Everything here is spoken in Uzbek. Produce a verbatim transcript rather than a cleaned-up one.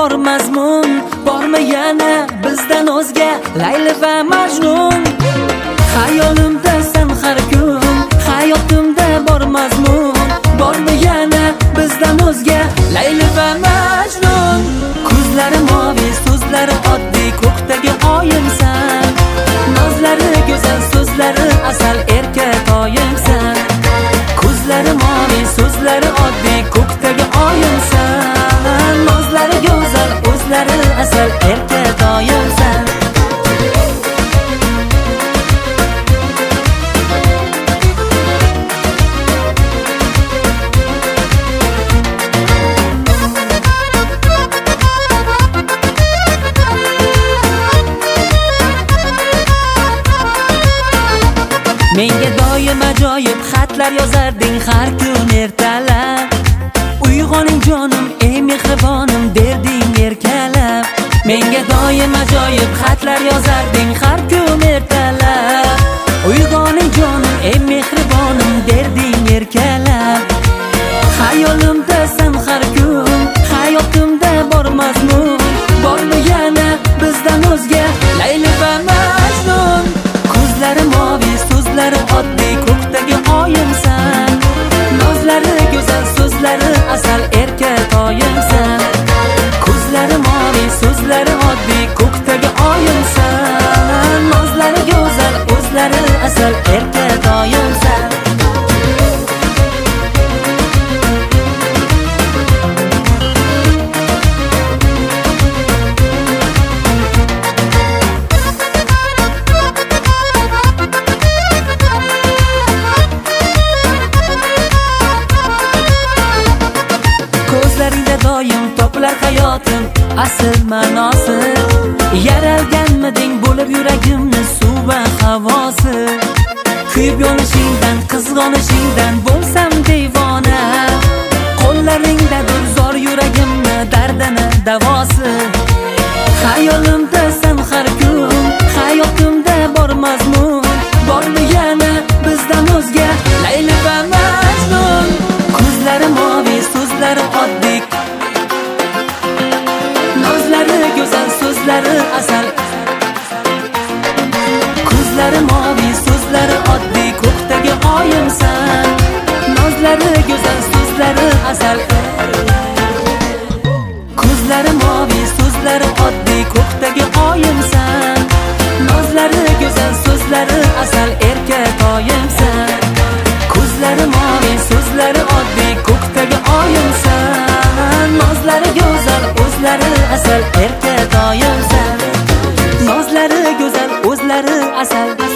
bor mazmun, bormi yana bizdan o'zga Layli va Majnun. Hayolimda sen har kun, hayotimda bor mazmun, bormi yana bizdan o'zga Layli va Majnun. Ko'zlari movi, so'zlari oddiy, ko'kdagi oyimsan. Nozlari go'zal, so'zlari asal, erkatoyimsan. Ko'zlari movi, so'zlari oddiy, ko'kdagi oyimsan. Nozlari go'zal, o'zlari asal, erkatoyimsan. Menga doim ajoyib xatlar yozarding har kun ertalab. Uyg'oning jonim, ey mehribonim derding erkalab. Menga doim ajoyib xatlar yozarding har kun ertalab. Uyg'oning jonim, ey mehribonim derding erkalab. Hayolimda sen har kun, hayotimda bor mazmun, bormi yana bizdan o'zga Layli va Majnun. Ko'zlari movi, so'zlari oddiy, ko'kdagi oyimsan. Nozlari go'zal, so'zlari asal, erkatoyimsan. Ko'zlari movi, so'zlari oddiy, ko'kdagi oyimsan. Nozlari go'zal, o'zlari asal, erkatoyimsan. Ko'zlaringda doim topilar hayotim asl ma'nosi. Yaralganmiding bo'lib yuragimni suv va havosi. Kuyib yonishingdan, qizg'onishingdan bo'lsam devona. Qo'llaringdadir zor yuragimni dardini davosi. Hayolimda sen har kun, hayotimda bor mazmun, bormi yana bizdan o'zga Layli va Majnun. Ko'zlari movi, so'zlari oddiy, nozlari go'zal, so'zlari asal. Ko'zlari movi, so'zlari oddiy, ko'kdagi oyimsan. Nozlari go'zal, so'zlari asal. Ko'zlari movi, so'zlari oddiy, ko'kdagi oyimsan. Nozlari go'zal, so'zlari asal, erkatoyimsan. Ko'zlari movi, so'zlari oddiy, ko'kdagi oyimsan. Nozlari go'zal, o'zlari asal, erkatoyimsan. Nozlari go'zal, o'zlari asal.